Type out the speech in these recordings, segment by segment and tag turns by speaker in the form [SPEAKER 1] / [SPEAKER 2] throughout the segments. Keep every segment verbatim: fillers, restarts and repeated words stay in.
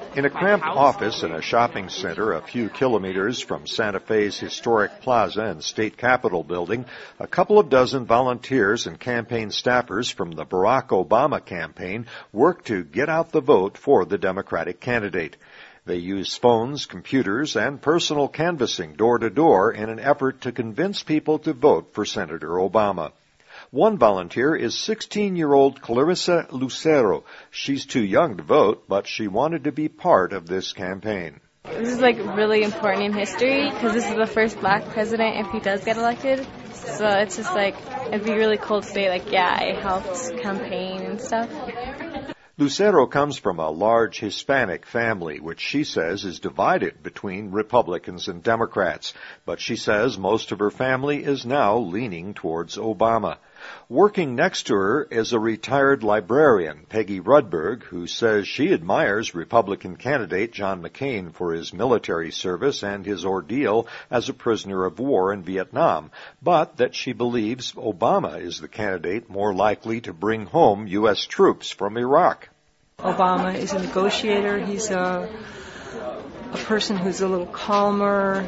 [SPEAKER 1] In a cramped office in a shopping center a few kilometers from Santa Fe's historic plaza and state capitol building, a couple of dozen volunteers and campaign staffers from the Barack Obama campaign work to get out the vote for the Democratic candidate. They use phones, computers, and personal canvassing door to door in an effort to convince people to vote for Senator Obama. One volunteer is sixteen-year-old Clarissa Lucero. She's too young to vote, but she wanted to be part of this campaign.
[SPEAKER 2] This is like really important in history because this is the first black president if he does get elected. So it's just like, it'd be really cool to say like, yeah, I helped campaign and stuff.
[SPEAKER 1] Lucero comes from a large Hispanic family, which she says is divided between Republicans and Democrats. But she says most of her family is now leaning towards Obama. Working next to her is a retired librarian, Peggy Rudberg, who says she admires Republican candidate John McCain for his military service and his ordeal as a prisoner of war in Vietnam, but that she believes Obama is the candidate more likely to bring home U S troops from Iraq.
[SPEAKER 3] Obama is a negotiator. He's a, a person who's a little calmer,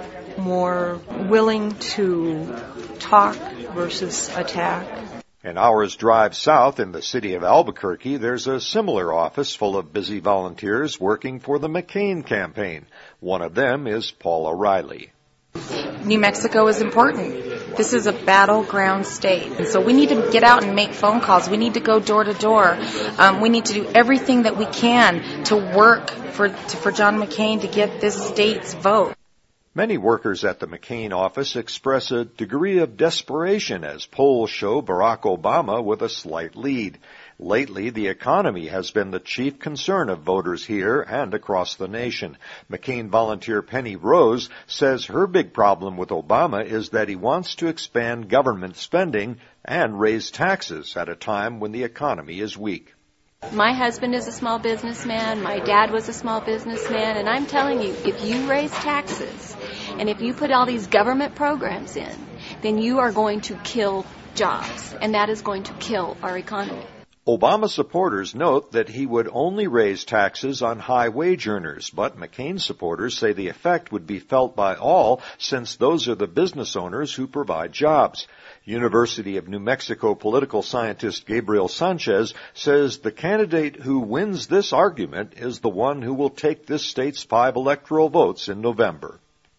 [SPEAKER 3] more willing to talk versus attack.
[SPEAKER 1] An hour's drive south in the city of Albuquerque, there's a similar office full of busy volunteers working for the McCain campaign. One of them is Paula Riley.
[SPEAKER 4] New Mexico is important. This is a battleground state. And so we need to get out and make phone calls. We need to go door to door. Um, we need to do everything that we can to work for, to, for John McCain to get this state's vote.
[SPEAKER 1] Many workers at the McCain office express a degree of desperation as polls show Barack Obama with a slight lead. Lately, the economy has been the chief concern of voters here and across the nation. McCain volunteer Penny Rose says her big problem with Obama is that he wants to expand government spending and raise taxes at a time when the economy is weak.
[SPEAKER 5] My husband is a small businessman, my dad was a small businessman, and I'm telling you, if you raise taxes and if you put all these government programs in, then you are going to kill jobs, and that is going to kill our economy.
[SPEAKER 1] Obama supporters note that he would only raise taxes on high wage earners, but McCain supporters say the effect would be felt by all since those are the business owners who provide jobs. University of New Mexico political scientist Gabriel Sanchez says the candidate who wins this argument is the one who will take this state's five electoral votes in November.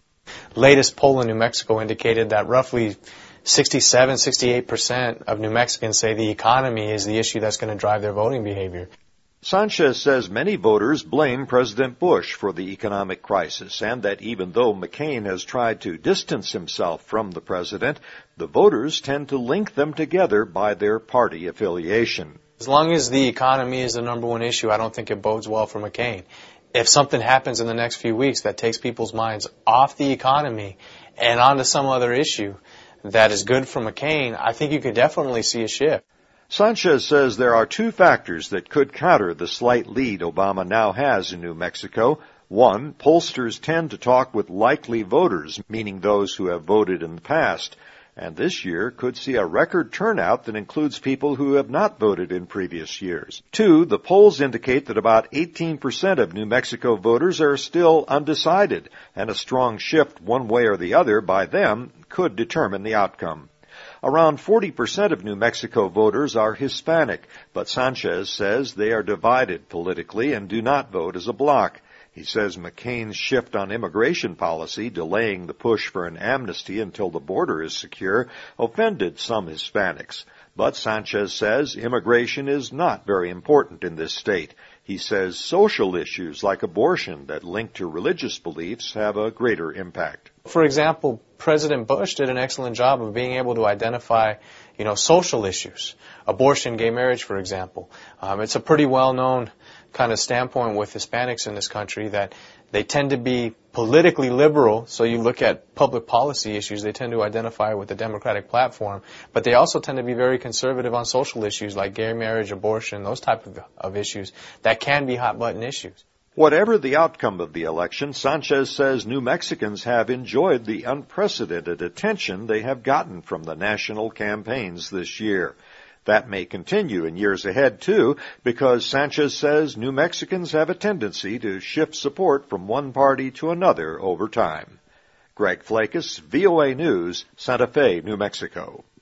[SPEAKER 6] Latest poll in New Mexico indicated that roughly sixty-seven, sixty-eight percent of New Mexicans say the economy is the issue that's going to drive their voting behavior.
[SPEAKER 1] Sanchez says many voters blame President Bush for the economic crisis and that even though McCain has tried to distance himself from the president, the voters tend to link them together by their party affiliation.
[SPEAKER 6] As long as the economy is the number one issue, I don't think it bodes well for McCain. If something happens in the next few weeks that takes people's minds off the economy and onto some other issue that is good for McCain, I think you could definitely see a shift.
[SPEAKER 1] Sanchez says there are two factors that could counter the slight lead Obama now has in New Mexico. One, pollsters tend to talk with likely voters, meaning those who have voted in the past. And this year could see a record turnout that includes people who have not voted in previous years. Two, the polls indicate that about eighteen percent of New Mexico voters are still undecided, and a strong shift one way or the other by them could determine the outcome. Around forty percent of New Mexico voters are Hispanic, but Sanchez says they are divided politically and do not vote as a bloc. He says McCain's shift on immigration policy, delaying the push for an amnesty until the border is secure, offended some Hispanics. But Sanchez says immigration is not very important in this state. He says social issues like abortion that link to religious beliefs have a greater impact.
[SPEAKER 6] For example, President Bush did an excellent job of being able to identify, you know, social issues. Abortion, gay marriage, for example. Um, it's a pretty well-known kind of standpoint with Hispanics in this country that they tend to be politically liberal, so you look at public policy issues, they tend to identify with the Democratic platform, but they also tend to be very conservative on social issues like gay marriage, abortion, those type of, of issues that can be hot-button issues.
[SPEAKER 1] Whatever the outcome of the election, Sanchez says New Mexicans have enjoyed the unprecedented attention they have gotten from the national campaigns this year. That may continue in years ahead, too, because Sanchez says New Mexicans have a tendency to shift support from one party to another over time. Greg Flakus, V O A News, Santa Fe, New Mexico.